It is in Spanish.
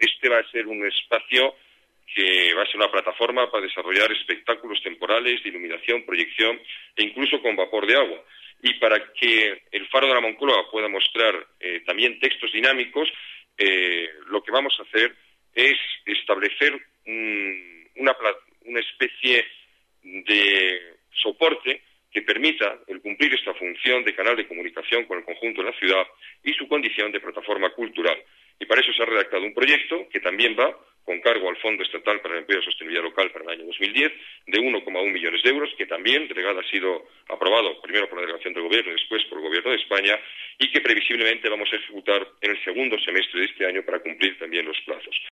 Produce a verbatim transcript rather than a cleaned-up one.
este va a ser un espacio que va a ser una plataforma para desarrollar espectáculos temporales de iluminación, proyección e incluso con vapor de agua. Y para que el Faro de la Moncloa pueda mostrar eh, también textos dinámicos, eh, lo que vamos a hacer es establecer un, una, una especie de soporte que permita el cumplir esta función de canal de comunicación con el conjunto de la ciudad y su condición de plataforma cultural. Y para eso se ha redactado un proyecto que también va con cargo al Fondo Estatal para el Empleo y Sostenibilidad Local para el año dos mil diez, de uno coma uno millones de euros, que también delegado, ha sido aprobado primero por la Delegación del Gobierno y después por el Gobierno de España, y que previsiblemente vamos a ejecutar en el segundo semestre de este año para cumplir también los plazos.